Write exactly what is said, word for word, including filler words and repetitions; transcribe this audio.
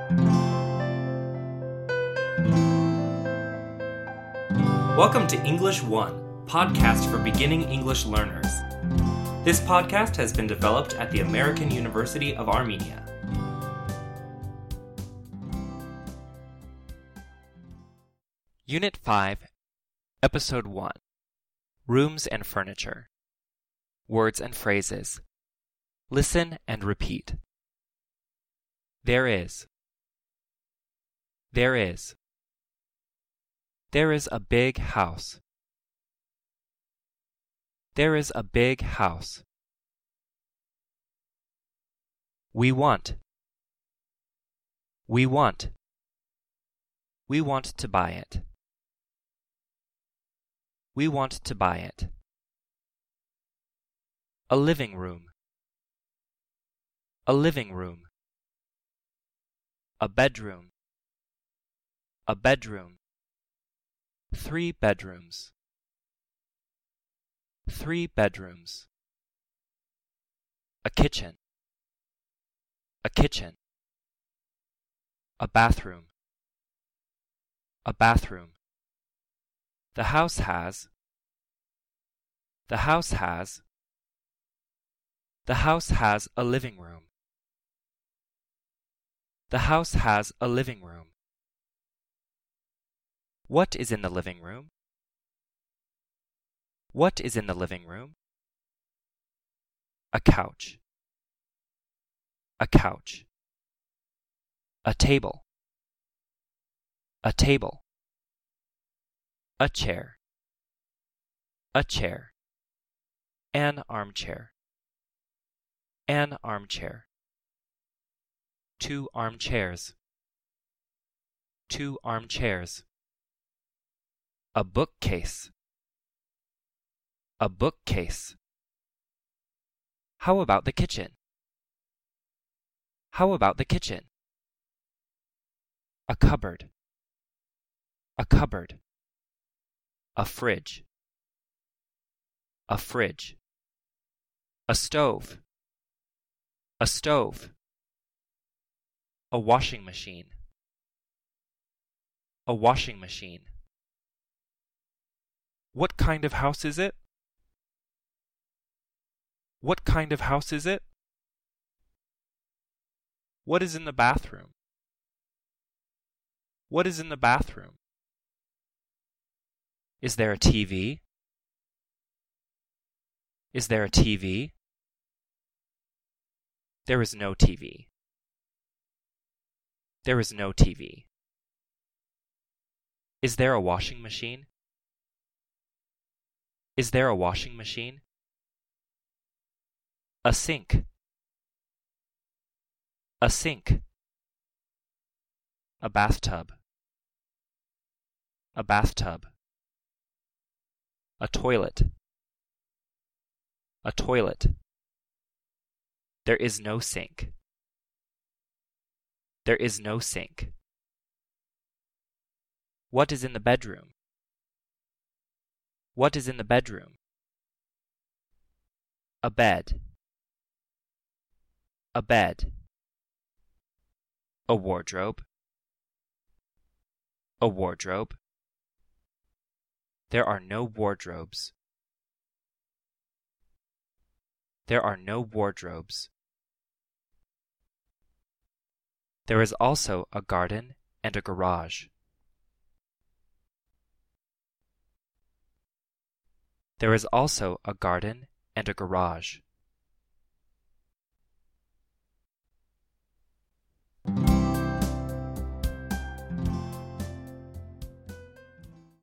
Welcome to English One, podcast for beginning English learners. This podcast has been developed at the American University of Armenia. Unit five, Episode one, Rooms and Furniture. Words and phrases. Listen and repeat. There is. There is. There is a big house. There is a big house. We want. We want. We want to buy it. We want to buy it. A living room. A living room. A bedroom. A bedroom. Three bedrooms. Three bedrooms. A kitchen. A kitchen. A bathroom. A bathroom. The house has. The house has. The house has a living room. The house has a living room. What is in the living room? What is in the living room? A couch. A couch. A table. A table. A chair. A chair. An armchair. An armchair. Two armchairs. Two armchairs. A bookcase. A bookcase. How about the kitchen? How about the kitchen? A cupboard. A cupboard. A fridge. A fridge. A stove. A stove. A washing machine. A washing machine. What kind of house is it? What kind of house is it? What is in the bathroom? What is in the bathroom? Is there a T V? Is there a T V? There is no T V. There is no T V. Is there a washing machine? Is there a washing machine? A sink. A sink. A bathtub. A bathtub. A toilet. A toilet. There is no sink. There is no sink. What is in the bedroom? What is in the bedroom? A bed. A bed. A wardrobe. A wardrobe. There are no wardrobes. There are no wardrobes. There is also a garden and a garage. There is also a garden and a garage.